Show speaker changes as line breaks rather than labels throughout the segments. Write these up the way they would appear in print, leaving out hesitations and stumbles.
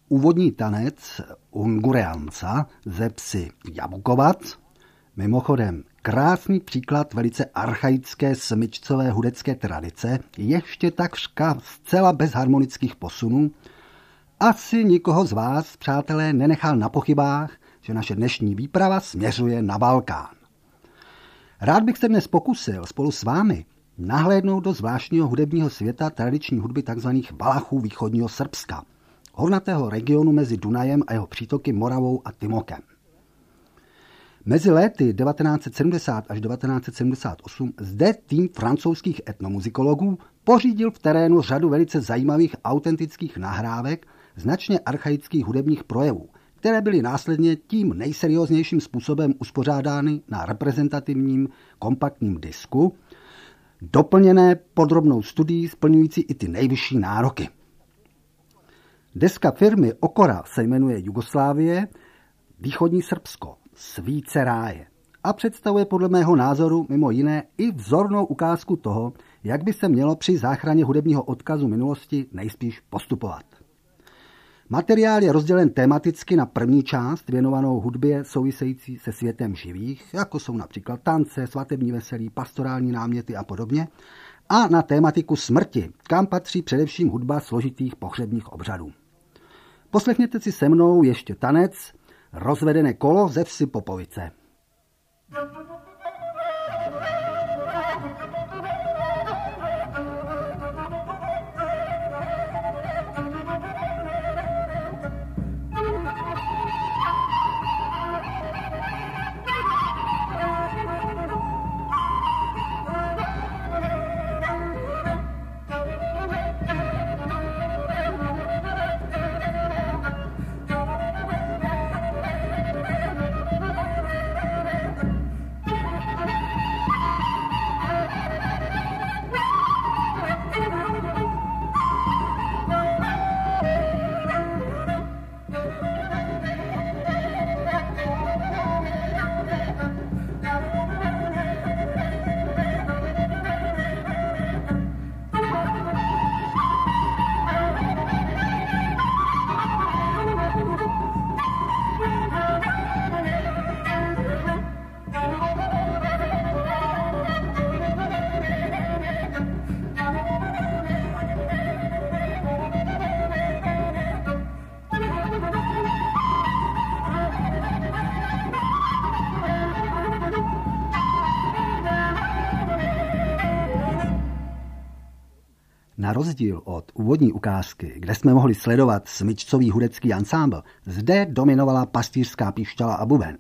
úvodní tanec Ungureanca ze Psy Jabukovac, mimochodem krásný příklad velice archaické smyčcové hudebské tradice, ještě takřka zcela bez harmonických posunů, asi nikoho z vás, přátelé, nenechal na pochybách, že naše dnešní výprava směřuje na Balkán. Rád bych se dnes pokusil spolu s vámi nahlédnout do zvláštního hudebního světa tradiční hudby tzv. Valachů východního Srbska, hornatého regionu mezi Dunajem a jeho přítoky Moravou a Timokem. Mezi léty 1970 až 1978 zde tým francouzských etnomuzikologů pořídil v terénu řadu velice zajímavých autentických nahrávek značně archaických hudebních projevů, které byly následně tím nejserióznějším způsobem uspořádány na reprezentativním kompaktním disku, doplněné podrobnou studií splňující i ty nejvyšší nároky. Deska firmy Okora se jmenuje Jugoslávie, východní Srbsko, svíce ráje a představuje podle mého názoru mimo jiné i vzornou ukázku toho, jak by se mělo při záchraně hudebního odkazu minulosti nejspíš postupovat. Materiál je rozdělen tematicky na první část věnovanou hudbě související se světem živých, jako jsou například tance, svatební veselí, pastorální náměty a podobně, a na tématiku smrti, kam patří především hudba složitých pohřebních obřadů. Poslechněte si se mnou ještě tanec Rozvedené kolo ze Vsi Popovice. Na rozdíl od úvodní ukázky, kde jsme mohli sledovat smyčcový hudecký ansámbl, zde dominovala pastýřská píšťala a buben.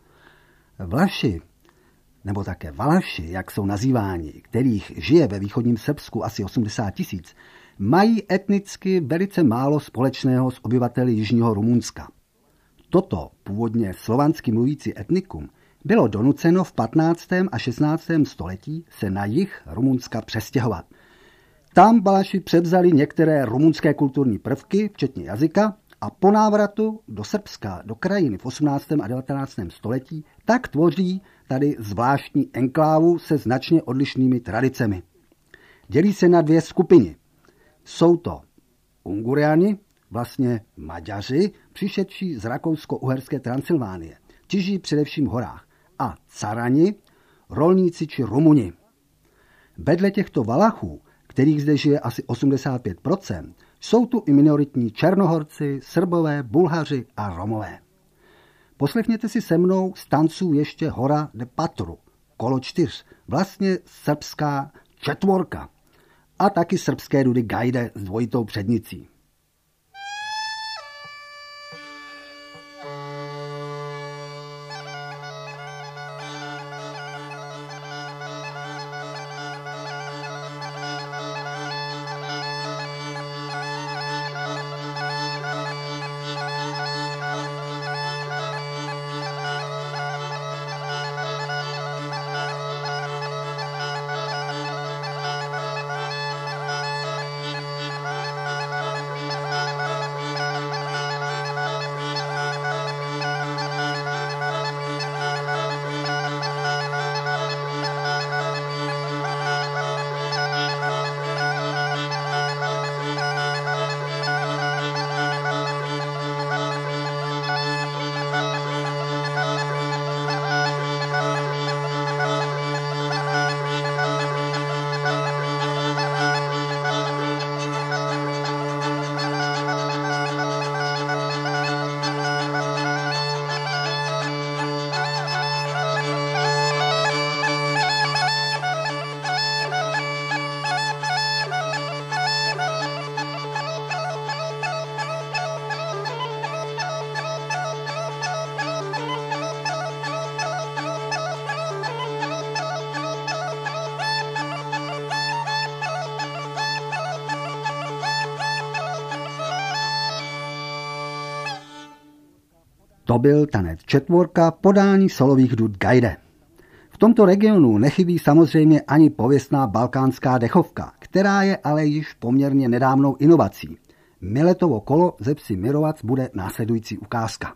Vlaši, nebo také Valaši, jak jsou nazýváni, kterých žije ve východním Srbsku asi 80 000, mají etnicky velice málo společného s obyvateli jižního Rumunska. Toto původně slovansky mluvící etnikum bylo donuceno v 15. a 16. století se na jih Rumunska přestěhovat. Tam Balaši převzali některé rumunské kulturní prvky, včetně jazyka, a po návratu do Srbska, do krajiny v 18. a 19. století, tak tvoří tady zvláštní enklávu se značně odlišnými tradicemi. Dělí se na dvě skupiny. Jsou to Unguriani, vlastně Maďaři, přišedší z Rakousko-Uherské Transylvánie, ti žijí především v horách, a Carani, rolníci či Rumuni. Vedle těchto Valachů, kterých zde žije asi 85%, jsou tu i minoritní Černohorci, Srbové, Bulhaři a Romové. Poslechněte si se mnou z tanců ještě Hora de Patru, kolo 4, vlastně srbská četvorka, a taky srbské dudy Gajde s dvojitou přednicí. To byl tanec četvorka podání solových dud Gajde. V tomto regionu nechybí samozřejmě ani pověstná balkánská dechovka, která je ale již poměrně nedávnou inovací. Miletovo kolo ze Psi Mirovac bude následující ukázka.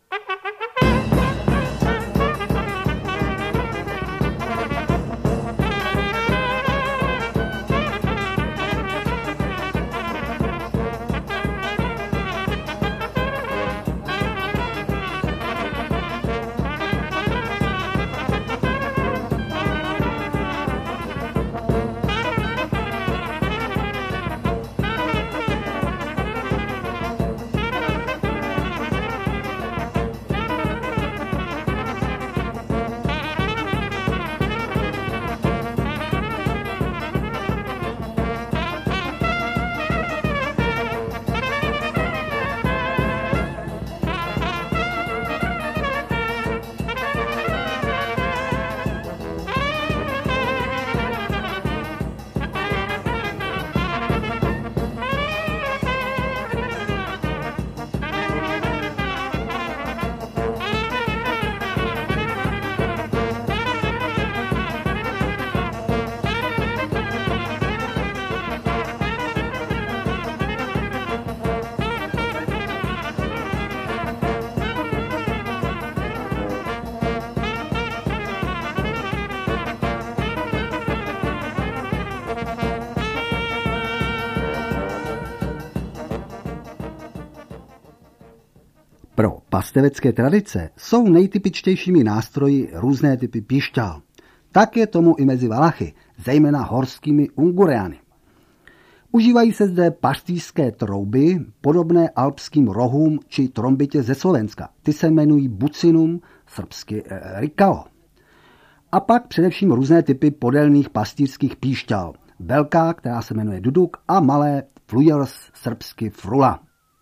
Pro pastevecké tradice jsou nejtypičtějšími nástroji různé typy píšťal. Tak je tomu i mezi Valachy, zejména horskými Ungureany. Užívají se zde pastýřské trouby, podobné alpským rohům či trombitě ze Slovenska. Ty se jmenují bucinum, srbsky rikao. A pak především různé typy podélných pastýřských píšťal. Velká, která se jmenuje duduk, a malé flujers, srbsky frula.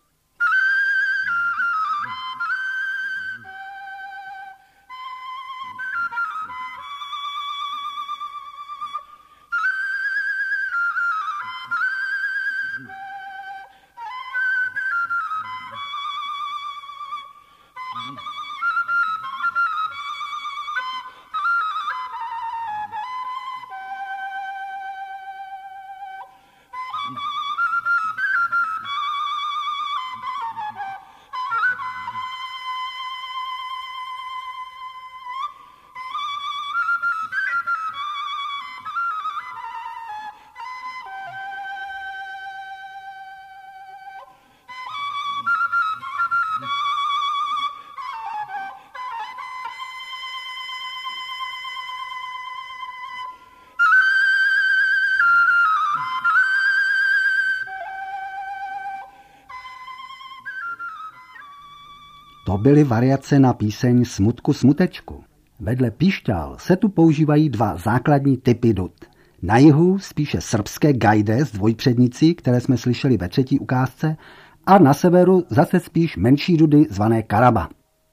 To byly variace na píseň Smutku smutečku. Vedle píšťal se tu používají dva základní typy dud. Na jihu spíše srbské gajde s dvojpřednicí, které jsme slyšeli ve třetí ukázce, a na severu zase spíš menší dudy zvané karaba.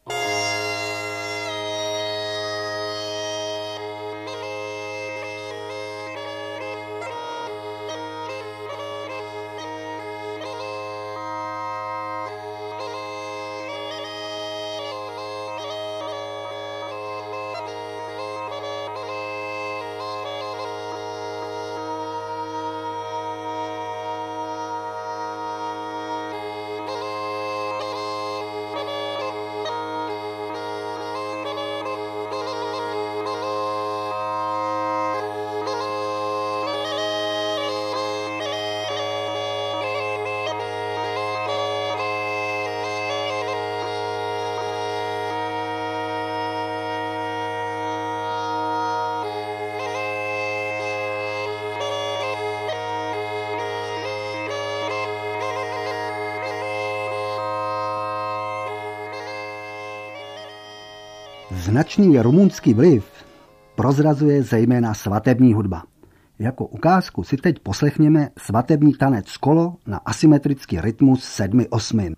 Značný rumunský vliv prozrazuje zejména svatební hudba. Jako ukázku si teď poslechněme svatební tanec kolo na asymetrický rytmus 7/8.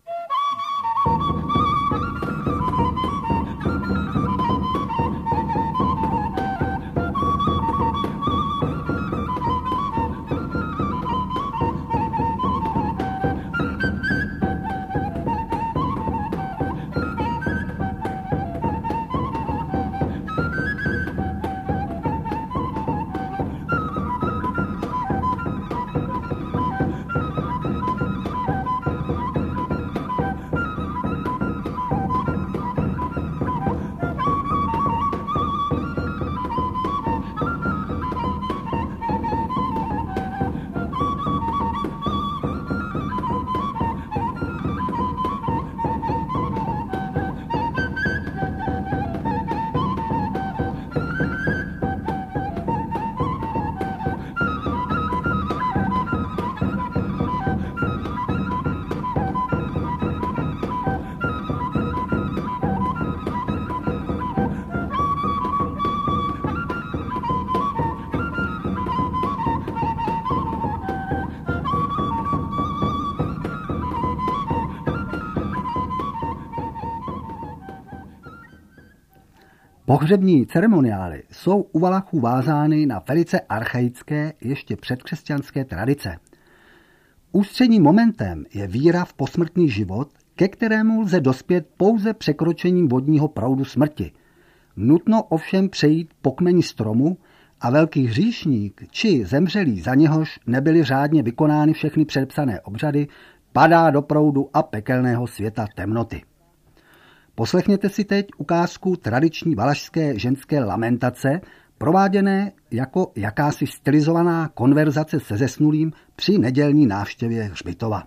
Pohřební ceremoniály jsou u Valachů vázány na velice archaické, ještě předkřesťanské tradice. Ústředním momentem je víra v posmrtný život, ke kterému lze dospět pouze překročením vodního proudu smrti. Nutno ovšem přejít po kmeni stromu a velký hříšník či zemřelý, za něhož nebyly řádně vykonány všechny předepsané obřady, padá do proudu a pekelného světa temnoty. Poslechněte si teď ukázku tradiční valašské ženské lamentace, prováděné jako jakási stylizovaná konverzace se zesnulým při nedělní návštěvě hřbitova.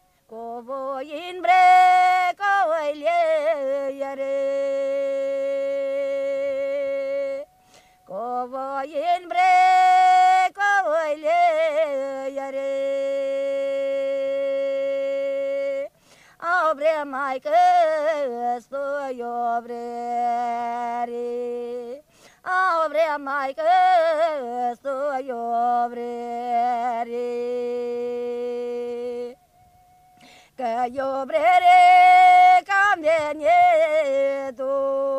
Obre mai că stoi obreri, obre mai că stoi obreri, că obreri cam veni tu,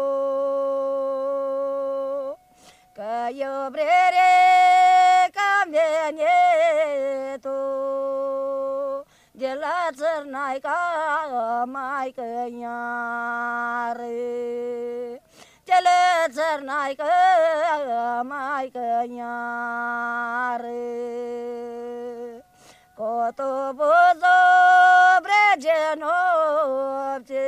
că obreri cam veni tu. De la țărnai ca mai căiare, de la țărnai ca mai căiare, cotobuzo brege nopte,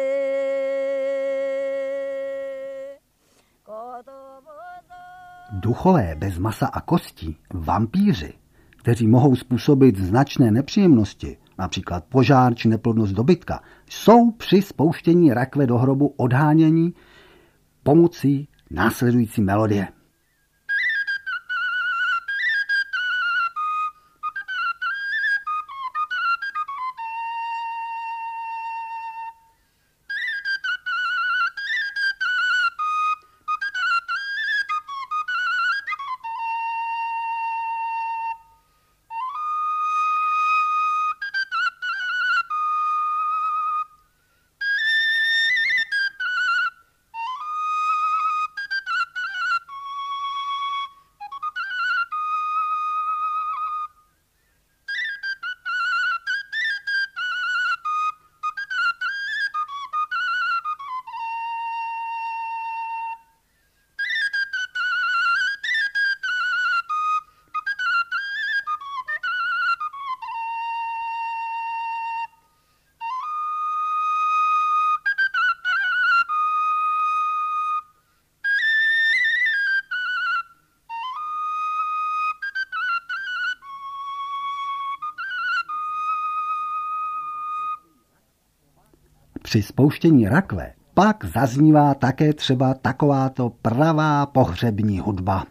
cotobuzo.
Duchové bez masa a kostí, vampíři, kteří mohou způsobit značné nepříjemnosti, například požár či neplodnost dobytka, jsou při spouštění rakve do hrobu odhánění pomocí následující melodie. Při spouštění rakve pak zaznívá také třeba takováto pravá pohřební hudba.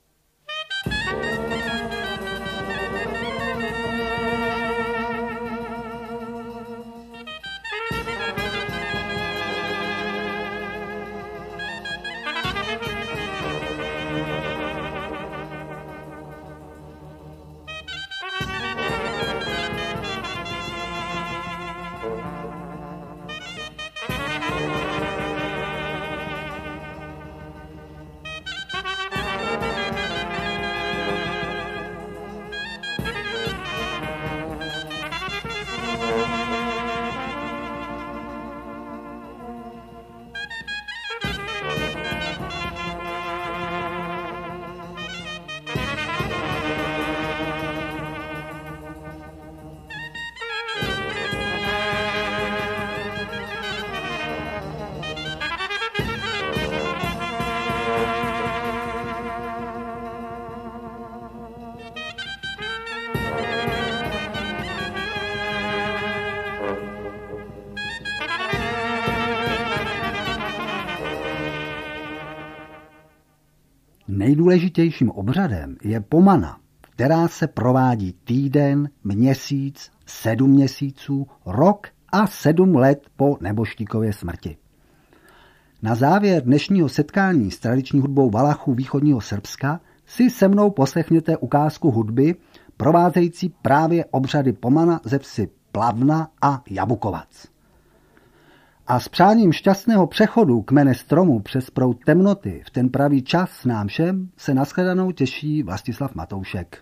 Nejdůležitějším obřadem je pomana, která se provádí týden, měsíc, 7 měsíců, rok a 7 let po nebožtíkově smrti. Na závěr dnešního setkání s tradiční hudbou Valachů východního Srbska si se mnou poslechněte ukázku hudby provázející právě obřady pomana ze vsi Plavna a Jabukovac. A s přáním šťastného přechodu kmene stromu přes proud temnoty v ten pravý čas nám všem se na shledanou těší Vlastislav Matoušek.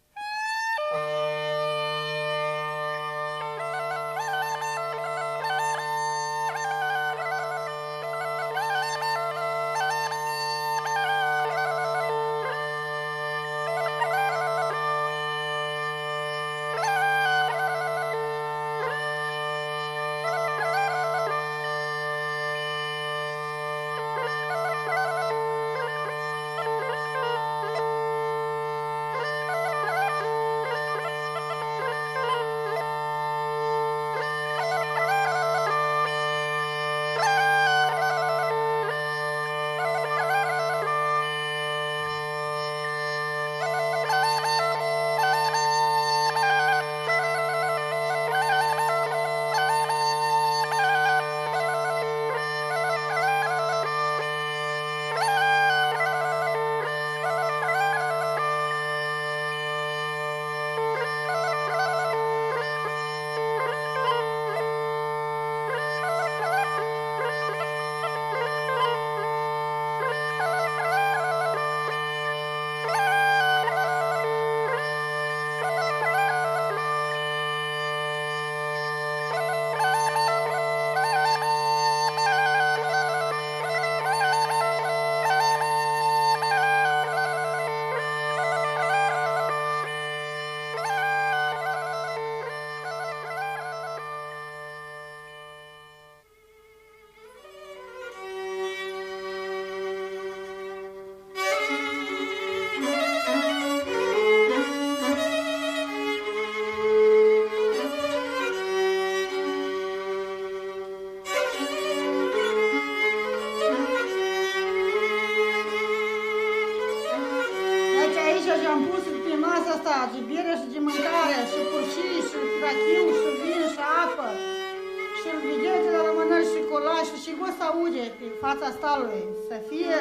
am pus pe masa asta de bere și de mâncare, și purșii, și rachiu, și vin, și apă, și veghete la rămânări și colași, și o să aude pe fața stalului, să fie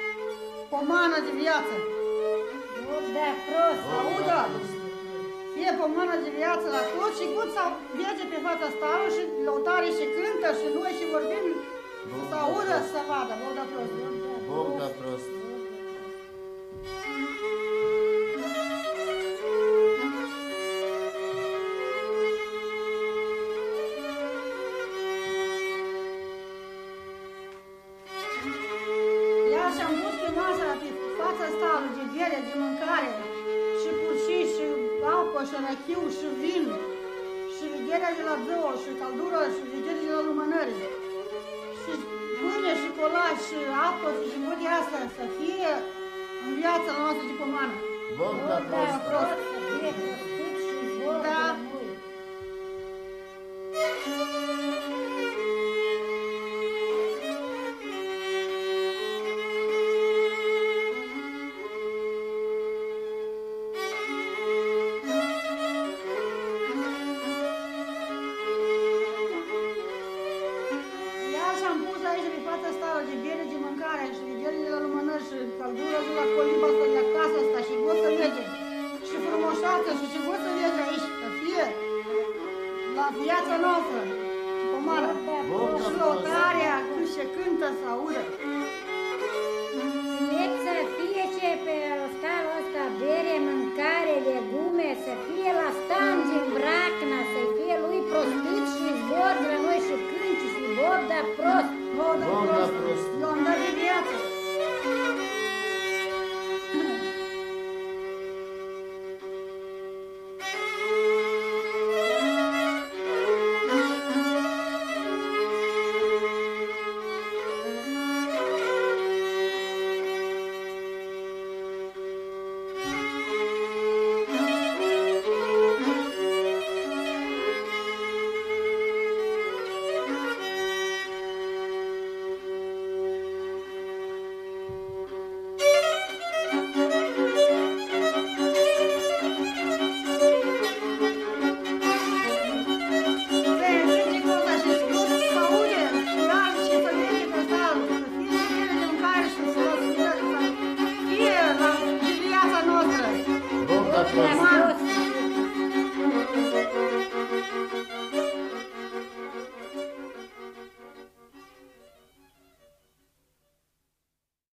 pomană de viață.
Da, prost.
Audă! Fie pomană de viață la tot și gut să vege pe fața stalului și lăutare și cântă și noi și vorbim, să audă, să vadă. Bog da prost.
Bog da prost.
Și-am pus pe masă, pe fața stalului, de bere, de mâncare, și purșii, și apă, și rachiu, și vin, și vegherea de la zău, și căldură, și vegherea de la lumânări, și pâine, și colaci, și apă, și multe astea, să fie în viața noastră de pomană.
Bog da prost.
Să fie prostit și vor
Da.
de mui.
Și-am pus aici pe fața stalului de bere, de mâncare, și veghere de la lumânări, și căldură de la coliba asta, de la casa asta, și o să vege, și frumușață, și ce o să vege aici, să fie la viața noastră, pomană, și lăutarea, când se cântă, să audă.
Deci să fie ce pe stalul ăsta, bere, mâncare, legume, să fie la stangi în vracna, să fie lui prostit și zbor la noi și cânti și Bog da prost.
Bog da
Bog da
prost.
prost.
Eu am dat de viață.
Bog da prost.
Da prost.